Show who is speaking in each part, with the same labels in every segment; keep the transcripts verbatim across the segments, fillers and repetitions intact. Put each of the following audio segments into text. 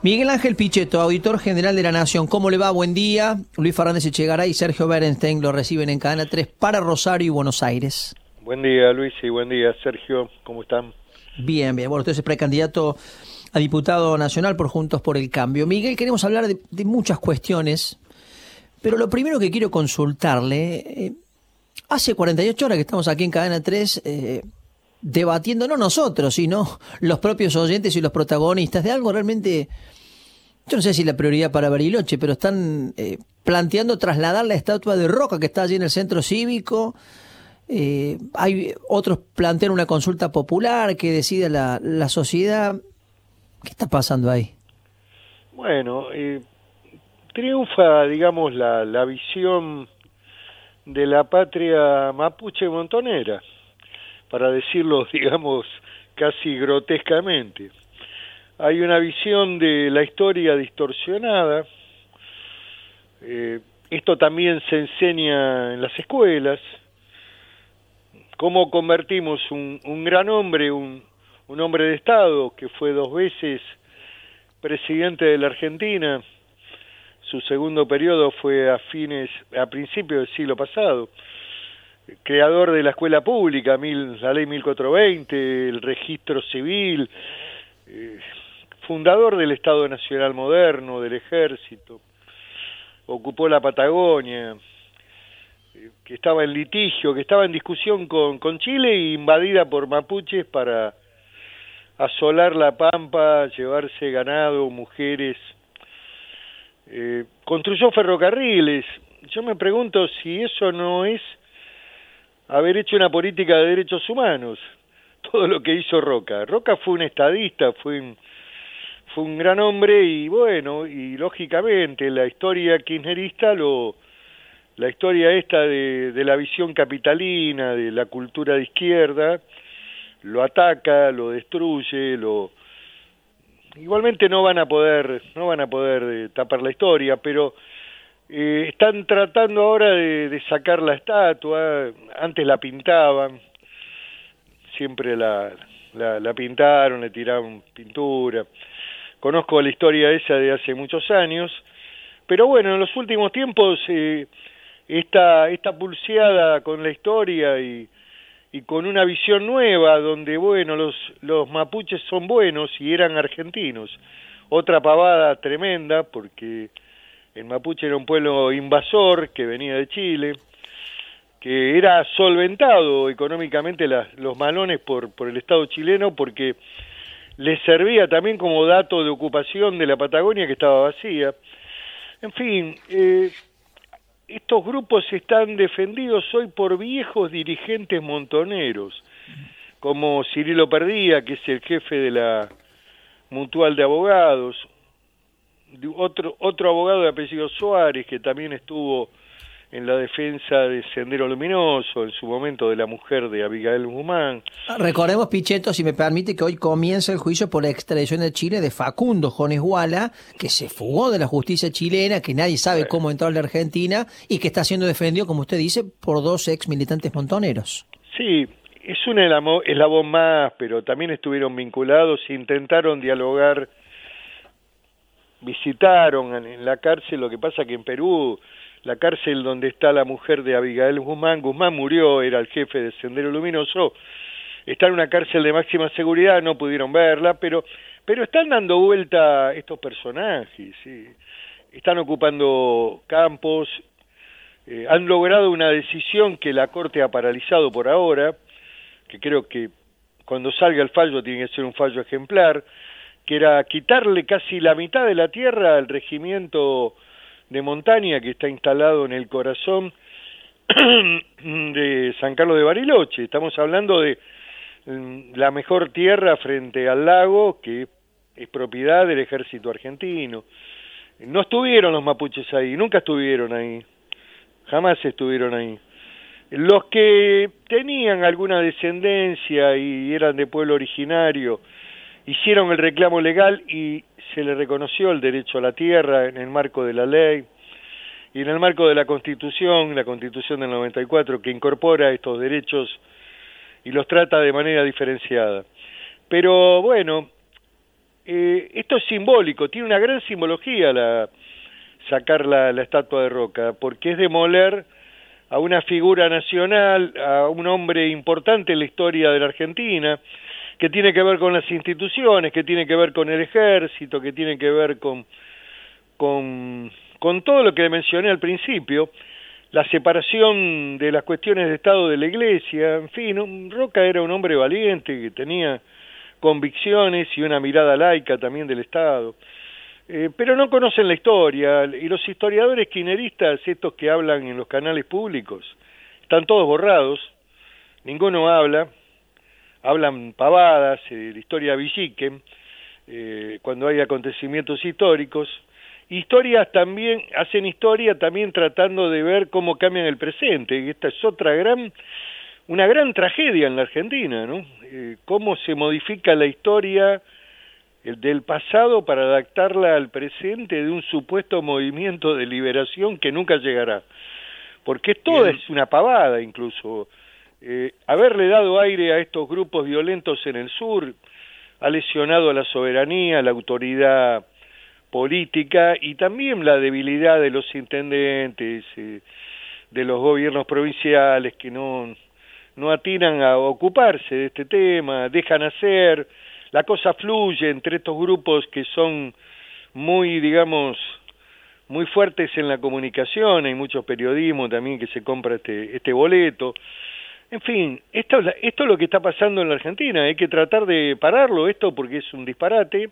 Speaker 1: Miguel Ángel Pichetto, auditor general de la Nación. ¿Cómo le va? Buen día. Luis Fernández Echegaray y Sergio Berenstein lo reciben en Cadena tres para Rosario y Buenos Aires.
Speaker 2: Buen día, Luis, y buen día, Sergio. ¿Cómo están?
Speaker 1: Bien, bien. Bueno, usted es precandidato a diputado nacional por Juntos por el Cambio. Miguel, queremos hablar de, de muchas cuestiones, pero lo primero que quiero consultarle, eh, hace cuarenta y ocho horas que estamos aquí en Cadena tres eh, debatiendo, no nosotros, sino los propios oyentes y los protagonistas de algo realmente, yo no sé si la prioridad para Bariloche, pero están eh, planteando trasladar la estatua de Roca que está allí en el centro cívico. Eh, hay otros plantean una consulta popular que decida la, la sociedad. ¿Qué está pasando ahí?
Speaker 2: Bueno, eh, triunfa, digamos, la, la visión de la patria mapuche montonera, para decirlo, digamos, casi grotescamente. Hay una visión de la historia distorsionada. Eh, esto también se enseña en las escuelas. Cómo convertimos un, un gran hombre, un, un hombre de Estado, que fue dos veces presidente de la Argentina. Su segundo periodo fue a fines, a principios del siglo pasado. Creador de la escuela pública, mil, la ley mil cuatrocientos veinte, el registro civil, eh, fundador del Estado Nacional moderno, del Ejército, ocupó la Patagonia, eh, que estaba en litigio, que estaba en discusión con, con Chile e invadida por mapuches para asolar la pampa, llevarse ganado, mujeres, eh, construyó ferrocarriles. Yo me pregunto si eso no es haber hecho una política de derechos humanos, todo lo que hizo Roca. Roca fue un estadista, fue un, fue un gran hombre y bueno, y lógicamente la historia kirchnerista, lo, la historia esta de, de la visión capitalina, de la cultura de izquierda, lo ataca, lo destruye, lo igualmente no van a poder, no van a poder eh, tapar la historia, pero Eh, están tratando ahora de, de sacar la estatua. Antes la pintaban, siempre la, la, la pintaron, le tiraban pintura. Conozco la historia esa de hace muchos años, pero bueno, en los últimos tiempos eh, esta, esta pulseada con la historia y, y con una visión nueva donde, bueno, los, los mapuches son buenos y eran argentinos. Otra pavada tremenda, porque el mapuche era un pueblo invasor que venía de Chile, que era solventado económicamente las, los malones por, por el Estado chileno, porque les servía también como dato de ocupación de la Patagonia, que estaba vacía. En fin, eh, estos grupos están defendidos hoy por viejos dirigentes montoneros, como Cirilo Perdía, que es el jefe de la Mutual de Abogados, Otro, otro abogado de apellido Suárez, que también estuvo en la defensa de Sendero Luminoso, en su momento de la mujer de Abigail Guzmán.
Speaker 1: Recordemos, Pichetto, si me permite, que hoy comienza el juicio por la extradición de Chile de Facundo Jones Guala, que se fugó de la justicia chilena, que nadie sabe bueno. cómo entró a la Argentina, y que está siendo defendido, como usted dice, por dos ex militantes montoneros.
Speaker 2: Sí, es un eslabón más, pero también estuvieron vinculados e intentaron dialogar. Visitaron en la cárcel, lo que pasa que en Perú, la cárcel donde está la mujer de Abigail Guzmán, Guzmán murió, era el jefe de Sendero Luminoso, está en una cárcel de máxima seguridad, no pudieron verla, pero pero están dando vuelta estos personajes, ¿sí? Están ocupando campos, eh, han logrado una decisión que la Corte ha paralizado por ahora, que creo que cuando salga el fallo tiene que ser un fallo ejemplar, que era quitarle casi la mitad de la tierra al regimiento de montaña que está instalado en el corazón de San Carlos de Bariloche. Estamos hablando de la mejor tierra frente al lago, que es propiedad del ejército argentino. No estuvieron los mapuches ahí, nunca estuvieron ahí, jamás estuvieron ahí. Los que tenían alguna descendencia y eran de pueblo originario, hicieron el reclamo legal y se le reconoció el derecho a la tierra en el marco de la ley y en el marco de la Constitución, la Constitución del noventa y cuatro, que incorpora estos derechos y los trata de manera diferenciada. Pero bueno, eh, esto es simbólico, tiene una gran simbología la, sacar la, la estatua de Roca, porque es demoler a una figura nacional, a un hombre importante en la historia de la Argentina, que tiene que ver con las instituciones, que tiene que ver con el ejército, que tiene que ver con, con, con todo lo que mencioné al principio, la separación de las cuestiones de Estado de la Iglesia, en fin, Roca era un hombre valiente, que tenía convicciones y una mirada laica también del Estado, eh, pero no conocen la historia, y los historiadores kirchneristas, estos que hablan en los canales públicos, están todos borrados, ninguno habla, hablan pavadas, eh, la historia Villiquen, eh, cuando hay acontecimientos históricos, historias también, hacen historia también tratando de ver cómo cambian el presente, y esta es otra gran, una gran tragedia en la Argentina, ¿no? Eh, cómo se modifica la historia el del pasado para adaptarla al presente de un supuesto movimiento de liberación que nunca llegará, porque esto es una pavada incluso. Eh, haberle dado aire a estos grupos violentos en el sur ha lesionado a la soberanía, la autoridad política y también la debilidad de los intendentes, eh, de los gobiernos provinciales que no, no atinan a ocuparse de este tema, dejan hacer, la cosa fluye entre estos grupos que son muy, digamos, muy fuertes en la comunicación, hay mucho periodismo también que se compra este, este boleto. En fin, esto, esto es lo que está pasando en la Argentina, hay que tratar de pararlo esto porque es un disparate,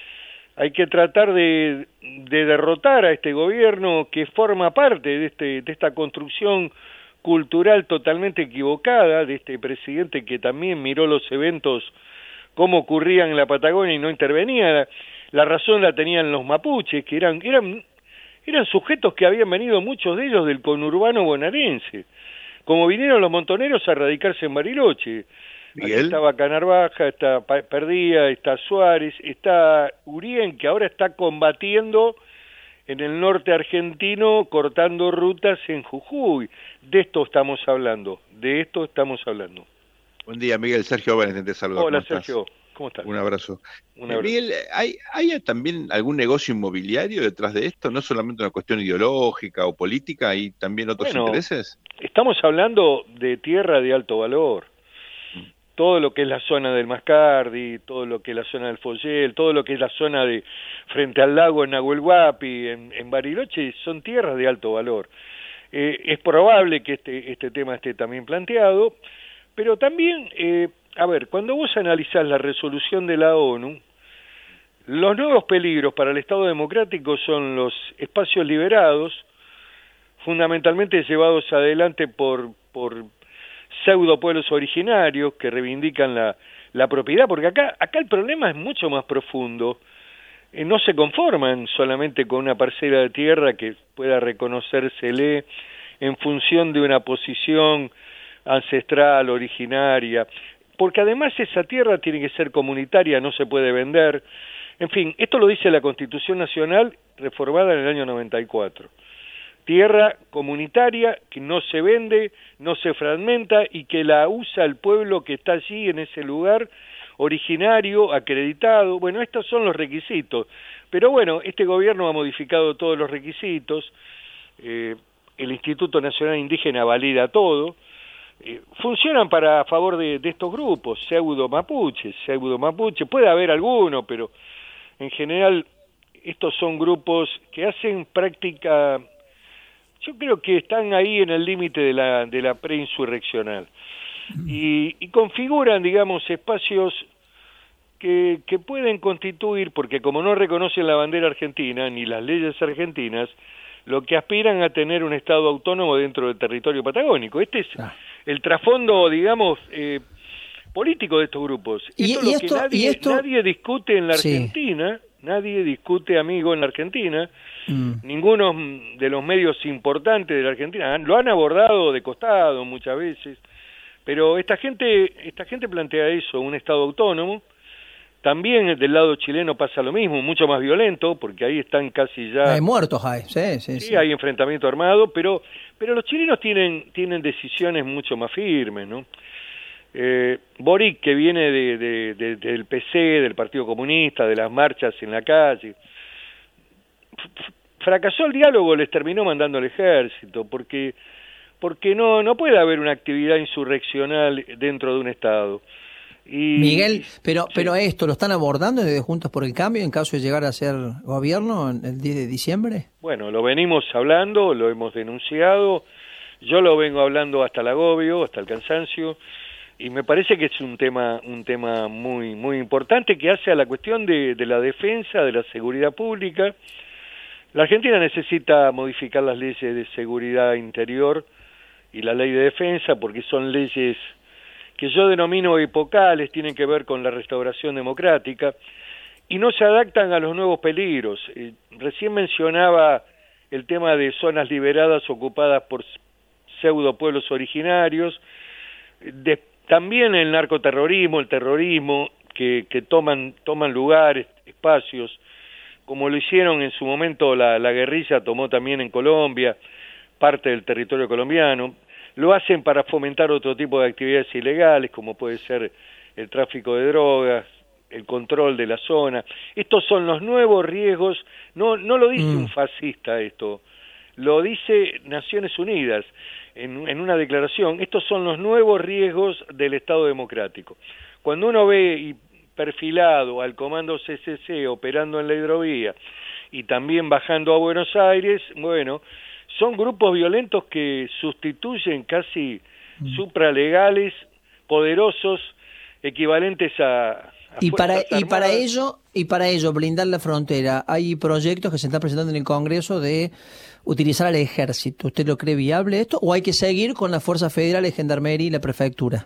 Speaker 2: hay que tratar de, de derrotar a este gobierno que forma parte de, este, de esta construcción cultural totalmente equivocada, de este presidente que también miró los eventos como ocurrían en la Patagonia y no intervenía, la, la razón la tenían los mapuches, que eran, eran, eran sujetos que habían venido muchos de ellos del conurbano bonaerense, como vinieron los montoneros a radicarse en Bariloche. Aquí estaba Canarvaja, está Perdía, está Suárez, está Urien, que ahora está combatiendo en el norte argentino, cortando rutas en Jujuy. De esto estamos hablando, de esto estamos hablando.
Speaker 3: Buen día, Miguel. Sergio Valentín te saluda.
Speaker 2: Hola, Sergio. ¿Cómo estás?
Speaker 3: Un abrazo.
Speaker 2: Un abrazo.
Speaker 3: Miguel, ¿hay, ¿hay también algún negocio inmobiliario detrás de esto? ¿No solamente una cuestión ideológica o política, hay también otros
Speaker 2: bueno,
Speaker 3: intereses?
Speaker 2: Estamos hablando de tierra de alto valor. Mm. Todo lo que es la zona del Mascardi, todo lo que es la zona del Follel, todo lo que es la zona de frente al lago en Nahuel Huapi, en, en Bariloche, son tierras de alto valor. Eh, es probable que este, este tema esté también planteado, pero también... Eh, A ver, cuando vos analizás la resolución de la ONU, los nuevos peligros para el Estado democrático son los espacios liberados, fundamentalmente llevados adelante por, por pseudo pueblos originarios que reivindican la, la propiedad, porque acá, acá el problema es mucho más profundo. Eh, no se conforman solamente con una parcela de tierra que pueda reconocérsele en función de una posición ancestral, originaria, porque además esa tierra tiene que ser comunitaria, no se puede vender. En fin, esto lo dice la Constitución Nacional reformada en el año noventa y cuatro. Tierra comunitaria que no se vende, no se fragmenta y que la usa el pueblo que está allí en ese lugar, originario, acreditado. Bueno, estos son los requisitos. Pero bueno, este gobierno ha modificado todos los requisitos, eh, el Instituto Nacional Indígena valida todo. Eh, funcionan para a favor de, de estos grupos, pseudo mapuches, pseudo mapuche, puede haber alguno, pero en general estos son grupos que hacen práctica, yo creo que están ahí en el límite de la, de la preinsurreccional, y, y configuran, digamos, espacios que, que pueden constituir, porque como no reconocen la bandera argentina, ni las leyes argentinas, lo que aspiran a tener un Estado autónomo dentro del territorio patagónico. Este es ah. el trasfondo, digamos, eh, político de estos grupos.
Speaker 1: ¿Y,
Speaker 2: esto es
Speaker 1: y
Speaker 2: lo
Speaker 1: esto,
Speaker 2: que nadie,
Speaker 1: y esto...
Speaker 2: nadie discute en la Argentina, sí. nadie discute, amigo, en la Argentina, mm. ninguno de los medios importantes de la Argentina lo han abordado de costado muchas veces, pero esta gente, esta gente plantea eso, un Estado autónomo. También del lado chileno pasa lo mismo, mucho más violento, porque ahí están casi ya...
Speaker 1: Hay muertos, hay, sí, sí,
Speaker 2: sí,
Speaker 1: sí.
Speaker 2: hay enfrentamiento armado, pero pero los chilenos tienen tienen decisiones mucho más firmes, ¿no? Eh, Boric, que viene de, de, de, del P C, del Partido Comunista, de las marchas en la calle, fracasó el diálogo, les terminó mandando al ejército, porque porque no no puede haber una actividad insurreccional dentro de un Estado. Y,
Speaker 1: Miguel, pero
Speaker 2: sí.
Speaker 1: pero esto lo están abordando desde Juntos por el Cambio en caso de llegar a ser gobierno el diez de diciembre.
Speaker 2: Bueno, lo venimos hablando, lo hemos denunciado, yo lo vengo hablando hasta el agobio, hasta el cansancio, y me parece que es un tema un tema muy muy importante que hace a la cuestión de, de la defensa, de la seguridad pública. La Argentina necesita modificar las leyes de seguridad interior y la ley de defensa, porque son leyes que yo denomino epocales, tienen que ver con la restauración democrática, y no se adaptan a los nuevos peligros. Eh, recién mencionaba el tema de zonas liberadas ocupadas por pseudo pueblos originarios, de, también el narcoterrorismo, el terrorismo, que, que toman, toman lugares, espacios, como lo hicieron en su momento la, la guerrilla, tomó también en Colombia, parte del territorio colombiano. Lo hacen para fomentar otro tipo de actividades ilegales, como puede ser el tráfico de drogas, el control de la zona. Estos son los nuevos riesgos, no, no lo dice mm. un fascista esto, lo dice Naciones Unidas en, en una declaración. Estos son los nuevos riesgos del Estado democrático. Cuando uno ve y perfilado al comando C C C operando en la hidrovía y también bajando a Buenos Aires, bueno, son grupos violentos que sustituyen casi mm. supralegales, poderosos, equivalentes a, a
Speaker 1: y para
Speaker 2: Fuerzas
Speaker 1: y para
Speaker 2: Armadas.
Speaker 1: ello y para ello blindar la frontera. Hay proyectos que se están presentando en el Congreso de utilizar al ejército. ¿Usted lo cree viable esto o hay que seguir con las fuerzas federales, Gendarmería y la prefectura?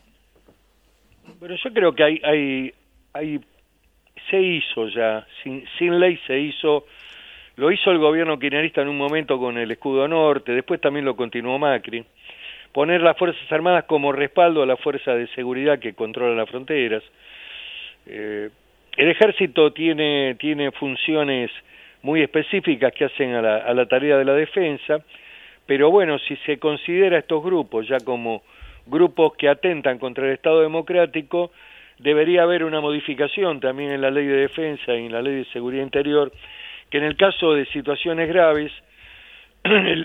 Speaker 2: Pero yo creo que hay, hay, hay, se hizo ya, sin, sin ley se hizo, lo hizo el gobierno kirchnerista en un momento con el escudo norte, después también lo continuó Macri, poner las Fuerzas Armadas como respaldo a la fuerza de seguridad que controla las fronteras. Eh, el ejército tiene, tiene funciones muy específicas que hacen a la, a la tarea de la defensa, pero bueno, si se considera estos grupos ya como grupos que atentan contra el Estado democrático, debería haber una modificación también en la ley de defensa y en la ley de seguridad interior, que en el caso de situaciones graves, el,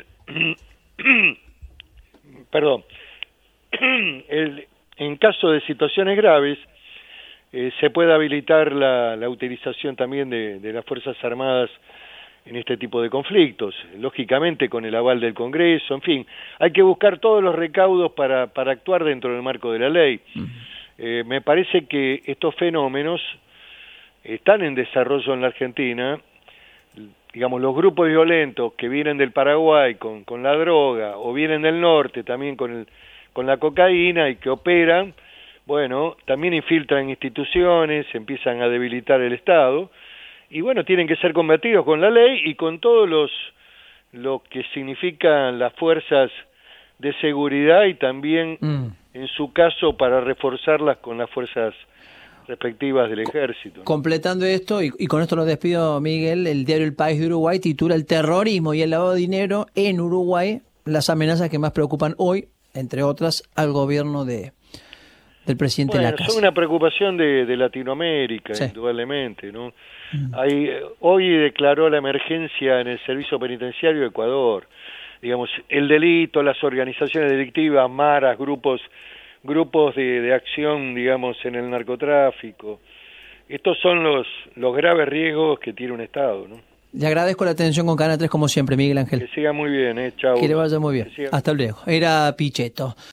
Speaker 2: perdón, el, en caso de situaciones graves, eh, se puede habilitar la, la utilización también de, de las Fuerzas Armadas en este tipo de conflictos, lógicamente con el aval del Congreso, en fin, hay que buscar todos los recaudos para, para actuar dentro del marco de la ley. Uh-huh. Eh, me parece que estos fenómenos están en desarrollo en la Argentina, digamos, los grupos violentos que vienen del Paraguay con, con la droga, o vienen del norte también con, el, con la cocaína y que operan, bueno, también infiltran instituciones, empiezan a debilitar el Estado, y bueno, tienen que ser combatidos con la ley y con todos los lo que significan las fuerzas de seguridad y también, mm. en su caso, para reforzarlas con las fuerzas respectivas del ejército.
Speaker 1: Completando esto, y, y con esto lo despido, Miguel, el diario El País de Uruguay titula El terrorismo y el lavado de dinero en Uruguay, las amenazas que más preocupan hoy, entre otras, al gobierno de del presidente
Speaker 2: bueno,
Speaker 1: Lacasse.
Speaker 2: Son una preocupación de, de Latinoamérica, sí. indudablemente, ¿no? Mm. Hay, hoy declaró la emergencia en el servicio penitenciario de Ecuador. Digamos, el delito, las organizaciones delictivas, maras, grupos grupos de, de acción, digamos, en el narcotráfico. Estos son los, los graves riesgos que tiene un Estado, ¿no?
Speaker 1: Le agradezco la atención con Canal tres como siempre, Miguel Ángel.
Speaker 2: Que siga muy bien, ¿eh? Chau.
Speaker 1: Que le vaya muy bien. Hasta luego. Era Pichetto.